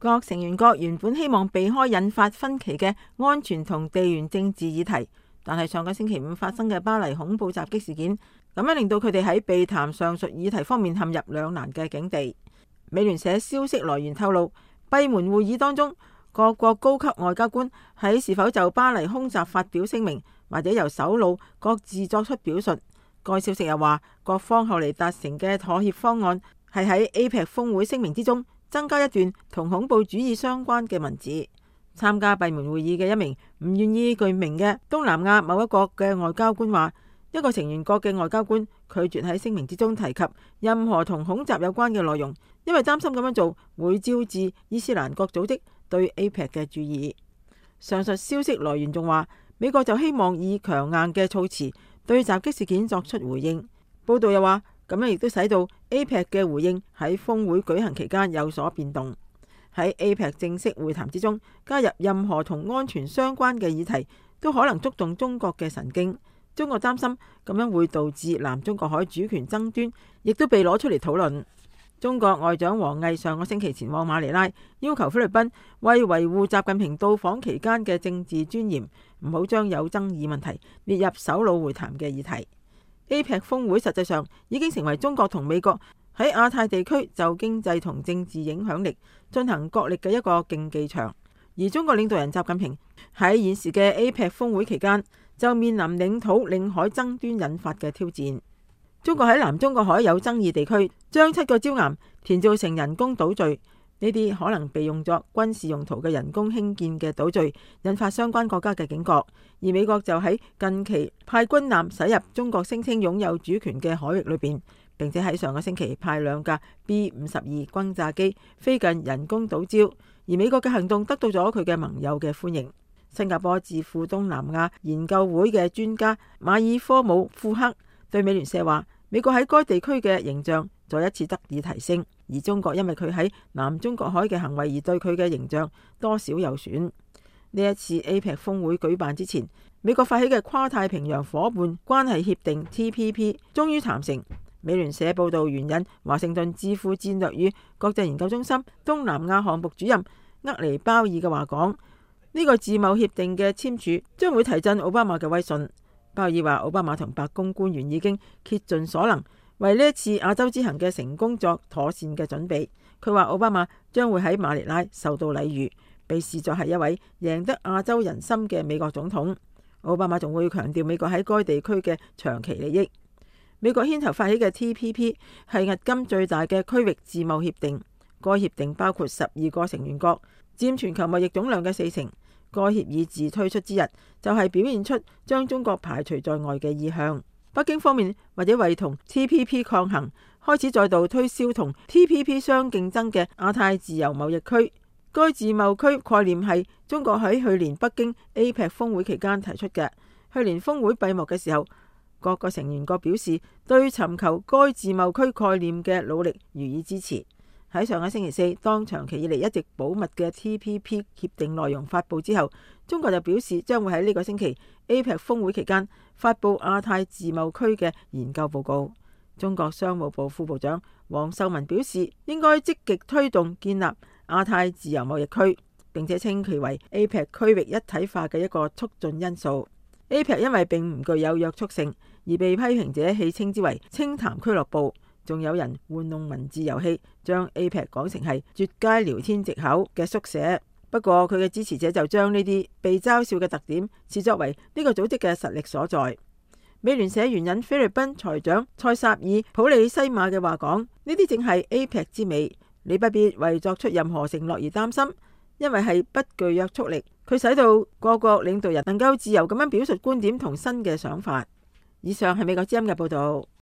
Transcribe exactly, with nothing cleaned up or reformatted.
各成員國原本希望避開引發分歧嘅安全同地緣政治議題，但係上個星期五發生嘅巴黎恐怖襲擊事件，咁樣令到佢哋喺避談上述議題方面陷入兩難嘅境地。美聯社消息來源透露，閉門會議當中，各國高級外交官喺是否就巴黎空襲發表聲明，或者由首腦各自作出表述。該消息又話，各方後嚟達成嘅妥協方案係喺 A P E C 峰會聲明之中增加一段同恐怖主義相關嘅文字。參加閉門會議嘅一名唔願意具名嘅東南亞某一國嘅外交官話，一個成員國嘅外交官拒絕喺聲明之中提及任何同恐襲有關嘅內容，因為擔心咁樣做會招致伊斯蘭國組織對 A P E C 嘅注意。上述消息來源仲話，美國就希望以強硬嘅措辭對襲擊事件作出回應。報道又話，咁樣亦都使到 A P E C 嘅回應喺峰會舉行期間有所變動。喺 A P E C 正式會談之中加入任何同安全相關嘅議題，都可能觸動中國嘅神經。中國擔心咁樣會導致南中國海主權爭端，亦都被攞出嚟討論。中國外長王毅上個星期前往馬尼拉，要求菲律賓為維護習近平到訪期間嘅政治尊嚴，唔好將有爭議問題列入首腦會談嘅議題。A P E C 峰會實際上已經成為中國同美國喺亞太地區就經濟同政治影響力進行角力嘅一個競技場，而中國領導人習近平喺現時嘅 A P E C 峰會期間就面臨領土領海爭端引發嘅挑戰。中國喺南中國海有爭議地區將七個礁岩填造成人工島嶼，呢啲可能被用作軍事用途嘅人工興建嘅島嶼，引發相關國家嘅警覺。而美國就喺近期派軍艦駛入中國聲稱擁有主權嘅海域裏邊，並且喺上個星期派兩架 B 五十二轟炸機飛近人工島礁，而美國嘅行動得到咗佢嘅盟友嘅歡迎。新加坡智庫東南亞研究會嘅專家馬爾科姆庫克對美聯社話，美國喺該地區嘅形象再一次得以提升，而中國因為佢喺南中國海嘅行為而對佢嘅形象多少有損。呢一次 A P E C 峰會舉辦之前，美國發起嘅跨太平洋夥伴關係協定 T P P 終於談成。美聯社報道援引華盛頓智庫戰略與國際研究中心東南亞項目主任厄尼鮑爾嘅話講，呢個自貿協定嘅簽署將會提振奧巴馬嘅威信。鮑爾話，奧巴馬同白宮官員已經竭盡所能為呢一次亞洲之行嘅成功作妥善嘅準備。佢話奧巴馬將會喺馬尼拉受到禮遇，被視作係一位贏得亞洲人心嘅美國總統。奧巴馬仲會強調美國喺該地區嘅長期利益。美國牽頭發起嘅 T P P 係迄今最大嘅區域自貿協定，該協定包括十二個成員國，佔全球貿易總量嘅四成。該協議自推出之日就係表現出將中國排除在外嘅意向。北京方面或者為同 T P P 抗衡，開始再度推銷同 T P P 相競爭嘅亞太自由貿易區。該自貿區概念係中國喺去年北京 A P E C 峰會期間提出嘅。去年峰會閉幕嘅時候，各個成員國表示對尋求該自貿區概念嘅努力予以支持。喺上個星期四，當長期以嚟一直保密嘅 T P P 協定內容發布之後，中國就表示將會喺呢個星期 A P E C 峰會期間發布亞太自貿區嘅研究報告。中國商務部副部長王受文表示，應該積極推動建立亞太自由貿易區，並且稱其為 A P E C 區域一體化嘅一個促進因素。A P E C 因為並唔具有約束性，而被批評者戲稱之為清談俱樂部。仲有人玩弄文字遊戲，將 A P E C 講成係絕佳聊天藉口嘅縮寫。不過佢嘅支持者就將呢啲被嘲笑嘅特點視作為呢個組織嘅實力所在。美聯社援引菲律賓財長塞薩爾普里西馬嘅話講，呢啲正係 A P E C 之美，你不必為作出任何承諾而擔心，因為係不具約束力。佢使到各國領導人能夠自由咁樣表述觀點同新嘅想法。以上係美國之音嘅報道。